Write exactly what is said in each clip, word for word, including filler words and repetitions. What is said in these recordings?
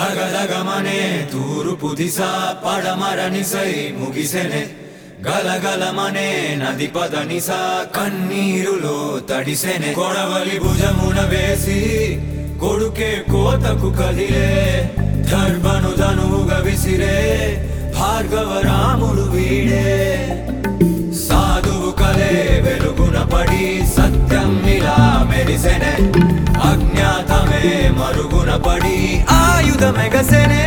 దగదగమనే తూర్పు దిశ పడమరనిసై ముగిసెనే గలగలమనే నది పదనిస కన్నీరులో తడిసెనే కొడవలి భుజమున వేసి కొడుకే కోతకు కదిలే దర్భను ధనువుగా విసిరే భార్గవ రాముడు వీడే సాధువు కలే వెలుగున పడి సత్యం ఇలా మెరిసెనే అజ్ఞాతమే మరుగున పడి ఆయుధమెగసెనే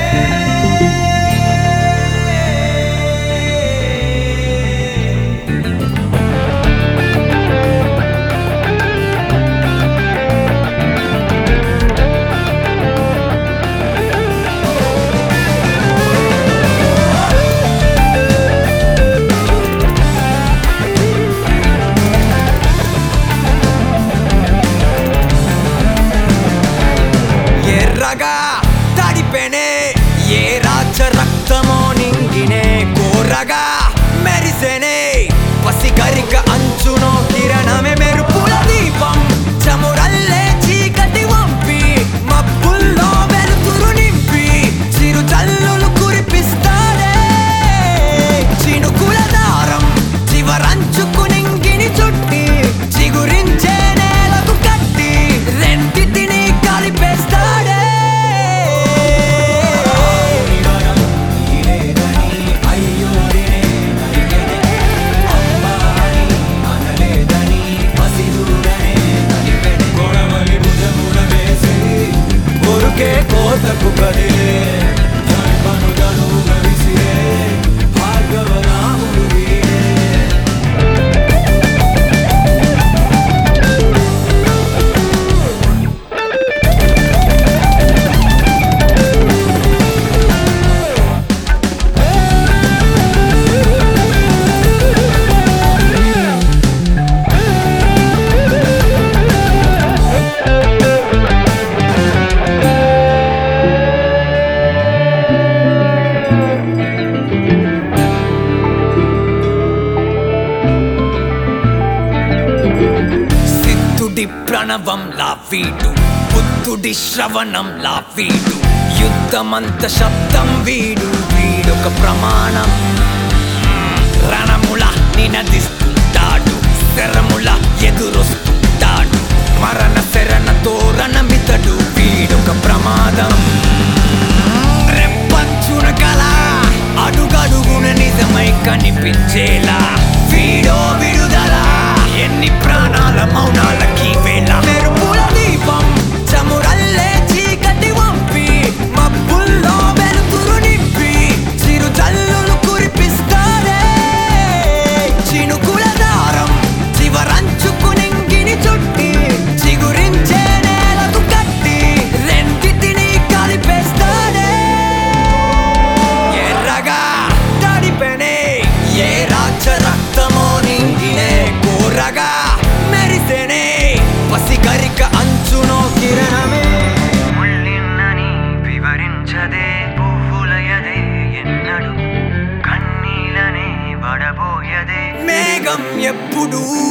తడిపెనే ఏ రాజ రక్తమో నింగినే కోరగా మెరిసెనే పసిగరిక అంచునో కిరణమే మెరుపుల దీపం చమురల్లే చీకటి వంపి మబ్బుల్లో వెలుతురు నింపి చిరు చల్లులు కురిపిస్తాడే చినుకుల దారం చివరంచుకు నింగిని చుట్టి చిగురించే నేలకు కట్టి రెండిటిని కలిపేస్తాడే కోతకు కదిలే దర్భను ధనువుగా విసిరే భార్గవ రాముడు వీడే ప్రణవం లా వీడు బుద్ధుడి శ్రవణం లా వీడు యుద్ధమంత శబ్దం వీడు వీడొక ప్రమాణం రణముల నినదిస్తుంటాడు శరముల ఎదురొస్తుంటాడు మరణ శరణ తోరణమితడు వీడొక ప్రమాదం రెప్పంచున కల అడుగడుగున నిజమై కనిపించేలా వీడో విడుదల ఎన్ని ప్రాణాల మౌనాలకి వేళ మెరుపుల దీపం చమురల్లే చీకటి వంపి మబ్బుల్లో వెలుతురు నింపి చిరు చల్లులు కురిపిస్తాడే చినుకుల దారం చివరంచుకు నింగిని చుట్టి చిగురించే నేలకు కట్టి రెండిటిని కలిపేస్తాడే ఎర్రగా తడిపెనే ఏ రాజ రక్తమో నింగినే కోరగా మెరిసెనే పసిగరిక అంచునో కిరణమే ముళ్ళిన్నని వివరించదే పువ్వులయదే ఎన్నడు కన్నీలనే వడబోయదే మేఘం ఎప్పుడు